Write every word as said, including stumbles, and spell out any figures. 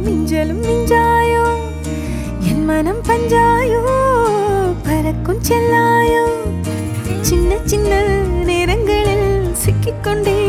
மிஞ்சலும் மிஞ்சாயோ என் மனம் பஞ்சாயோ பறக்கும் செல்லாயோ சின்ன சின்ன நேரங்களில் சிக்கிக்கொண்டே